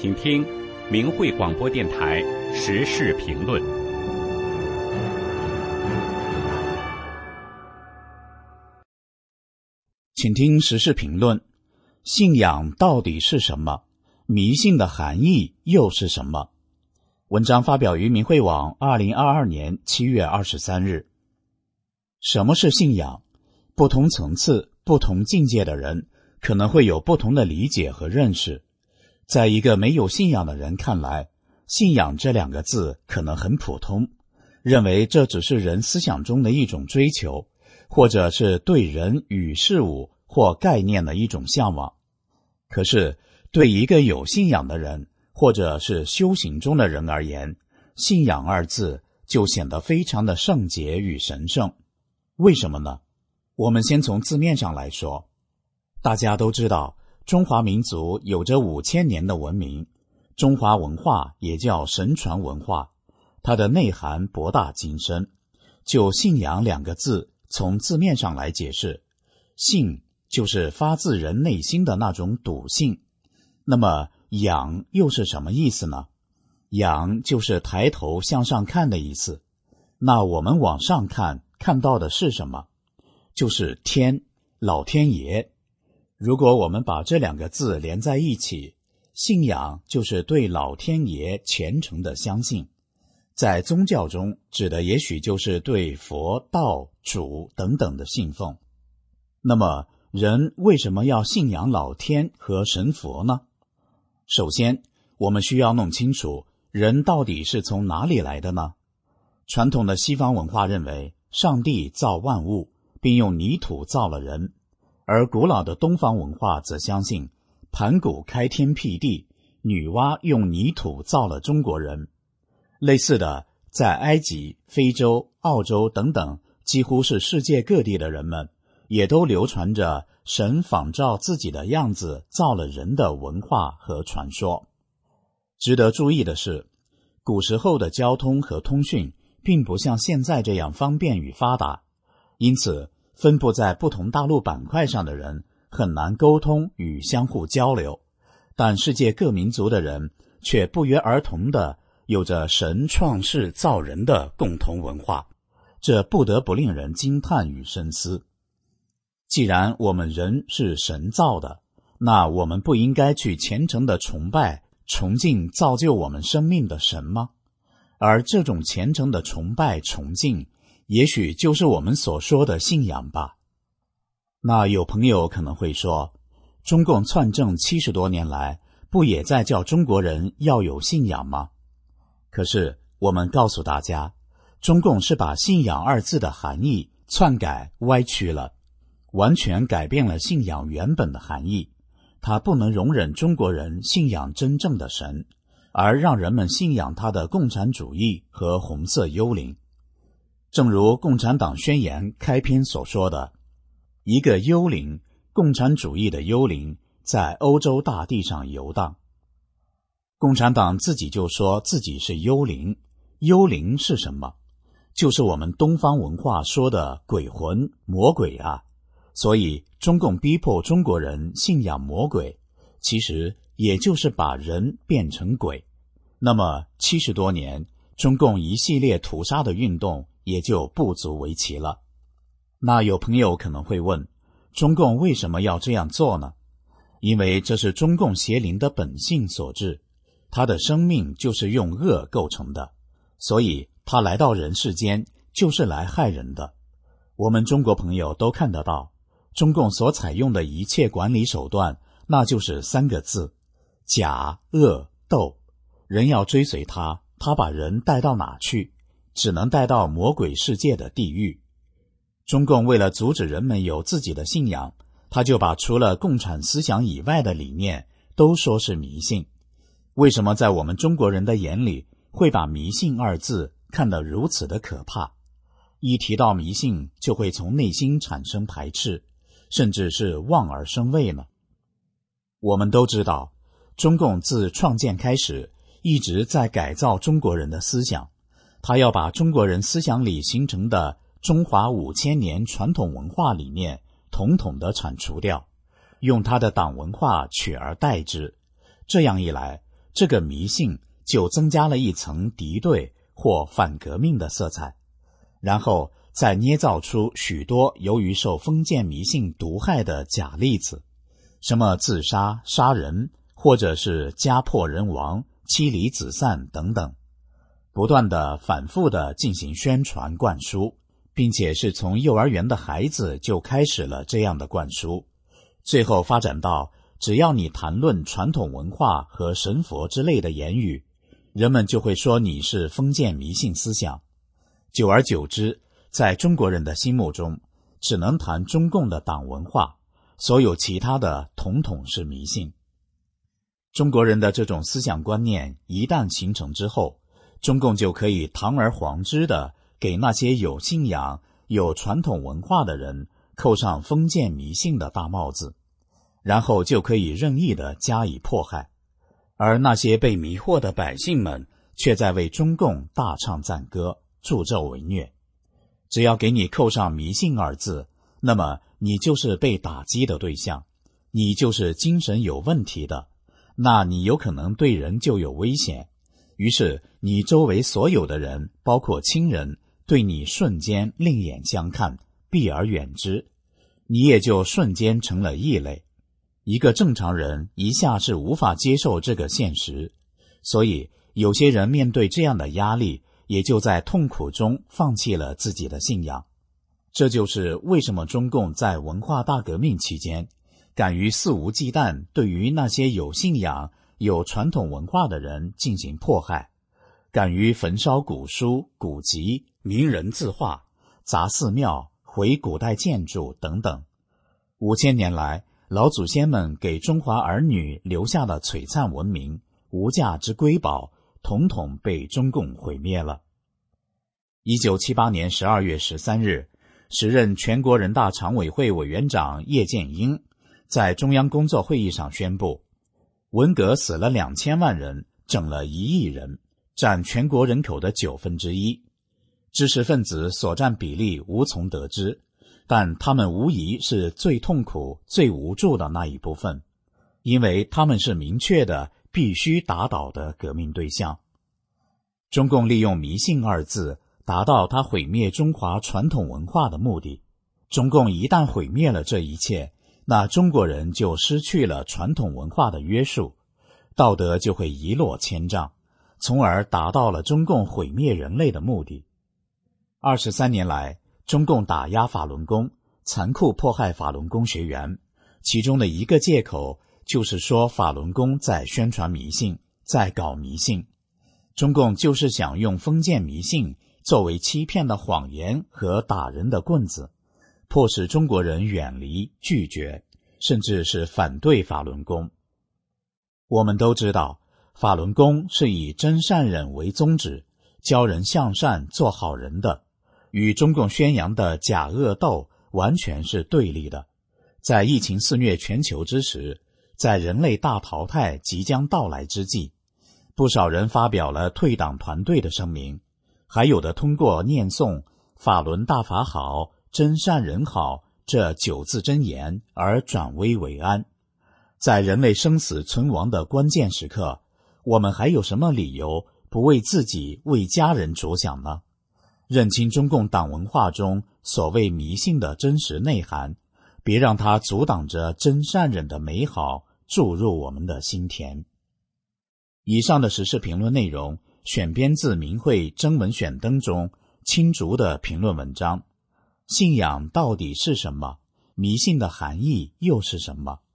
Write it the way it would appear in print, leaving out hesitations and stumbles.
请听明慧广播电台时事评论。 请听时事评论。信仰到底是什么？迷信的含义又是什么？文章发表于明慧网2022年7月23日。什么是信仰？不同层次、不同境界的人可能会有不同的理解和认识。在一个没有信仰的人看来，信仰这两个字可能很普通，认为这只是人思想中的一种追求，或者是对人与事物或概念的一种向往。可是对一个有信仰的人，或者是修行中的人而言，信仰二字就显得非常的圣洁与神圣。为什么呢？我们先从字面上来说，大家都知道中华民族有着5000年的文明，中华文化也叫神传文化，它的内涵博大精深。就信仰两个字，从字面上来解释，信就是发自人内心的那种笃信。那么仰又是什么意思呢？仰就是抬头向上看的意思。那我们往上看，看到的是什么？就是天，老天爷。如果我们把这两个字连在一起，信仰就是对老天爷虔诚的相信。在宗教中，指的也许就是对佛、道、主等等的信奉。那么人为什么要信仰老天和神佛呢？首先，我们需要弄清楚人到底是从哪里来的呢？传统的西方文化认为上帝造万物，并用泥土造了人，而古老的东方文化则相信盘古开天辟地，女娲用泥土造了中国人。类似的，在埃及、非洲、澳洲等等几乎是世界各地的人们，也都流传着神仿照自己的样子造了人的文化和传说。值得注意的是，古时候的交通和通讯并不像现在这样方便与发达，因此分布在不同大陆板块上的人很难沟通与相互交流，但世界各民族的人却不约而同地有着神创世造人的共同文化，这不得不令人惊叹与深思。既然我们人是神造的，那我们不应该去虔诚地崇拜、崇敬造就我们生命的神吗？而这种虔诚的崇拜、崇敬，也许就是我们所说的信仰吧。那有朋友可能会说，中共篡政70多年来，不也在叫中国人要有信仰吗？可是我们告诉大家，中共是把信仰二字的含义篡改歪曲了，完全改变了信仰原本的含义。它不能容忍中国人信仰真正的神，而让人们信仰他的共产主义和红色幽灵。正如共产党宣言开篇所说的，一个幽灵，共产主义的幽灵，在欧洲大地上游荡。共产党自己就说自己是幽灵。幽灵是什么？就是我们东方文化说的鬼魂、魔鬼啊。所以中共逼迫中国人信仰魔鬼，其实也就是把人变成鬼。那么70多年，中共一系列屠杀的运动也就不足为奇了。那有朋友可能会问，中共为什么要这样做呢？因为这是中共邪灵的本性所致，他的生命就是用恶构成的，所以他来到人世间就是来害人的。我们中国朋友都看得到，中共所采用的一切管理手段，那就是3个字：假、恶、斗。人要追随他，他把人带到哪去？只能带到魔鬼世界的地狱。中共为了阻止人们有自己的信仰，他就把除了共产思想以外的理念都说是迷信。为什么在我们中国人的眼里会把迷信二字看得如此的可怕？一提到迷信，就会从内心产生排斥，甚至是望而生畏呢？我们都知道，中共自创建开始，一直在改造中国人的思想，他要把中国人思想里形成的中华5000年传统文化理念统统的铲除掉，用他的党文化取而代之。这样一来， 这个迷信就增加了一层敌对或反革命的色彩，然后再捏造出许多由于受封建迷信毒害的假例子，什么自杀、杀人，或者是家破人亡、妻离子散等等，不断的反复的进行宣传灌输，并且是从幼儿园的孩子就开始了这样的灌输，最后发展到只要你谈论传统文化和神佛之类的言语，人们就会说你是封建迷信思想。久而久之，在中国人的心目中，只能谈中共的党文化，所有其他的统统是迷信。中国人的这种思想观念一旦形成之后，中共就可以堂而皇之的给那些有信仰、有传统文化的人扣上封建迷信的大帽子，然后就可以任意的加以迫害，而那些被迷惑的百姓们却在为中共大唱赞歌，助纣为虐。只要给你扣上迷信二字，那么你就是被打击的对象，你就是精神有问题的，那你有可能对人就有危险，于是你周围所有的人，包括亲人，对你瞬间另眼相看，避而远之，你也就瞬间成了异类。一个正常人一下是无法接受这个现实，所以有些人面对这样的压力，也就在痛苦中放弃了自己的信仰。这就是为什么中共在文化大革命期间敢于肆无忌惮对于那些有信仰、有传统文化的人进行迫害，敢于焚烧古书、古籍、名人字画、砸寺庙、毁古代建筑等等。5000年来，老祖先们给中华儿女留下的璀璨文明、无价之瑰宝，统统被中共毁灭了。1978年12月13日，时任全国人大常委会委员长叶剑英在中央工作会议上宣布，文革死了2000万人，整了1亿人，占全国人口的1/9。知识分子所占比例无从得知，但他们无疑是最痛苦、最无助的那一部分，因为他们是明确的必须打倒的革命对象。中共利用迷信二字达到他毁灭中华传统文化的目的。中共一旦毁灭了这一切，那中国人就失去了传统文化的约束，道德就会一落千丈，从而达到了中共毁灭人类的目的。23年来，中共打压法轮功，残酷迫害法轮功学员，其中的一个借口就是说法轮功在宣传迷信，在搞迷信。中共就是想用封建迷信作为欺骗的谎言和打人的棍子，迫使中国人远离、拒绝，甚至是反对法轮功。我们都知道，法轮功是以真善忍为宗旨，教人向善做好人的，与中共宣扬的假恶斗完全是对立的。在疫情肆虐全球之时，在人类大淘汰即将到来之际，不少人发表了退党团队的声明，还有的通过念诵法轮大法好、真善人好这9字真言而转危为安。在人类生死存亡的关键时刻，我们还有什么理由不为自己、为家人着想呢？认清中共党文化中所谓迷信的真实内涵，别让它阻挡着真善忍的美好注入我们的心田。以上的时事评论内容选编自明慧征文选登中青竹的评论文章。信仰到底是什么？迷信的含义又是什么？